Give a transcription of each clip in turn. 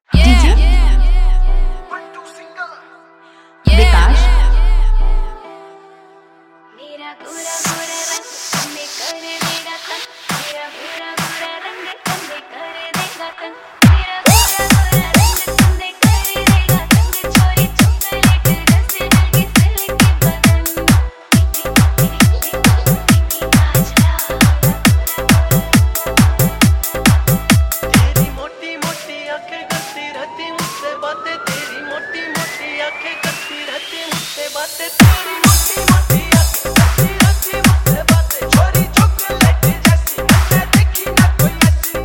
DJ विकास मेरा गोरा गोरा रंग तन्ने कर देगा तंग, मेरा गोरा गोरा रंग तन्ने कर देगा तंग, मेरा गोरा गोरा रंग तन्ने कर देगा तंग, छोरी चॉकलेट जैसे जल्दी सिल्की बदन, तेरी मोटी मोटी आंखें करती रहती मुझसे बातें, तेरी मोटी मोटी आंखें करती रहती मुझसे बातें, तेरी मोटी मोटी आंखें करती रहती मुझसे बातें, छोरी चॉकलेट जैसी मैंने देखी ना कोई ऐसी।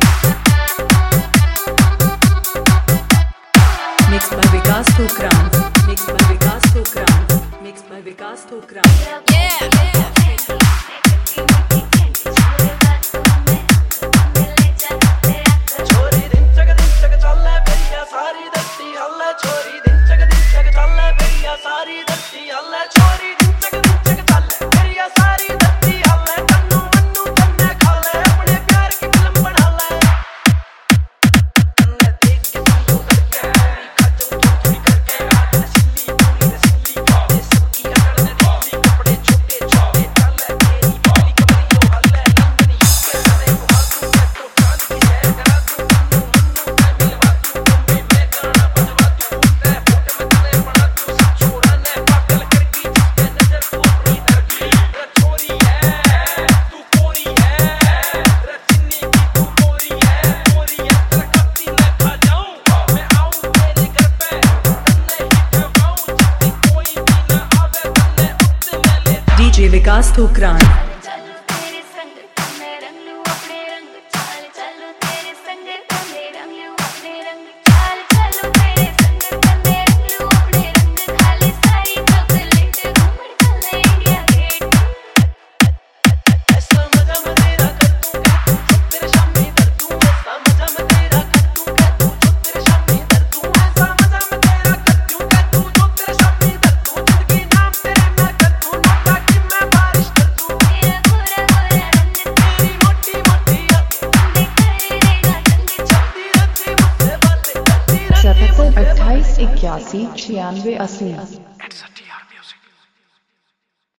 Mix by Vikas Thokran, mix by Vikas Thokran, mix by Vikas Thokran. छोरी दिन चक चले भैया सारी धरती हल्ले, छोरी दिन चक चले भैया सारी धरती हल्ले, छोरी दिन चक चले भैया सारी धरती हल्ले, तन्नू मन्नू तन्ने खा ले अपने प्यार की फिल्म बना ले। तन्ने देख के तुमको करके पूरी खाचो थोड़ी करके आग सिल्ली पूरी रसीली बातें सबकी अकड़ ने दिल्ली कपड़े छोटे छोटे डाले तेरी वाली कमरियों हल्ले, लंदनी के सरे को हाथों में तो चांद की सैर करा दूं, तन्नू मन्नू मैं मिलवा दूं, बम्बई में गाना बजवा दूं, उनके होठ में तले बना दूं, सब छोरा ने पागल कर दी जिसके नजर को अपनी धर दी। रे छोरी है तू कोरी है, रे चिन्नी की तू मोरी है तेरा कत्ती मैं खा जाऊं, मैं आऊं तेरे घर पे तन्ने ही खवाऊं, जब भी कोई भी ना आवे तन्ने उत्ते मैं ले जाऊं। डीजे विकास ठोकरान। चलो तेरे संग तन्ने रंग लूं अपने रंग, चाल चलो तेरे संग तन्ने रंग लूं अपने रंग, चाल चलो तेरे संग तन्ने रंग लूं अपने रंग, खाली सारी चॉकलेट घूमड़ चले इंडिया गेट। ऐसा मजा मैं तेरा कर दूं कि तू जो तेरे शामी दर दूं, ऐसा मजा मैं तेरा कर दूं कि तू जो तेरे शामी दर दूं, ऐसा मजा मैं तेरा कर दूं कि तू जो तेरे शामी दर दूं, जिंदगी नाम तेरे मैं कर दूं, नोटा की मैं बारिश कर दूं। मेरा गोरा गोरा रंग तेरी मोटी मोटी आंखें तन्ने कर देगा तंग, चलती रहती मुझसे बातें करती रहती 77 28 81 96 80।